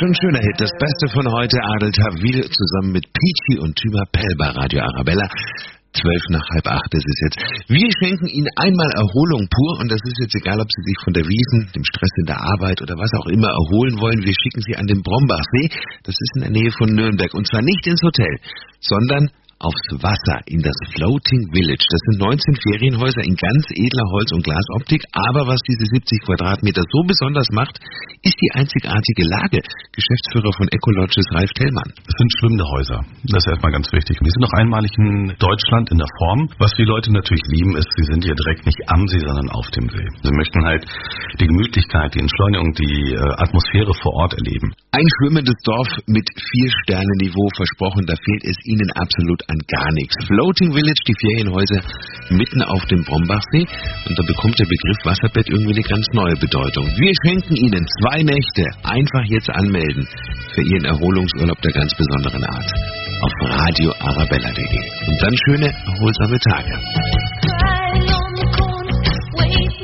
schon ein schöner Hit. Das Beste von heute, Adel Tawil zusammen mit Peachy und Thyma Pell bei Radio Arabella. 7:55 ist es jetzt. Wir schenken Ihnen einmal Erholung pur und das ist jetzt egal, ob Sie sich von der Wiesn, dem Stress in der Arbeit oder was auch immer erholen wollen. Wir schicken Sie an den Brombachsee. Das ist in der Nähe von Nürnberg und zwar nicht ins Hotel, sondern aufs Wasser, in das Floating Village. Das sind 19 Ferienhäuser in ganz edler Holz- und Glasoptik. Aber was diese 70 Quadratmeter so besonders macht, ist die einzigartige Lage. Geschäftsführer von Ecolodges, Ralf Tellmann. Es sind schwimmende Häuser. Das ist erstmal ganz wichtig. Wir sind noch einmalig in Deutschland in der Form. Was die Leute natürlich lieben, ist, sie sind hier direkt nicht am See, sondern auf dem See. Sie möchten halt die Gemütlichkeit, die Entschleunigung, die Atmosphäre vor Ort erleben. Ein schwimmendes Dorf mit 4-Sterne-Niveau versprochen. Da fehlt es Ihnen absolut an gar nichts. Floating Village, die Ferienhäuser mitten auf dem Brombachsee. Und da bekommt der Begriff Wasserbett irgendwie eine ganz neue Bedeutung. Wir schenken Ihnen 2 Nächte. Einfach jetzt anmelden für Ihren Erholungsurlaub der ganz besonderen Art. Auf radioarabella.de. Und dann schöne, erholsame Tage.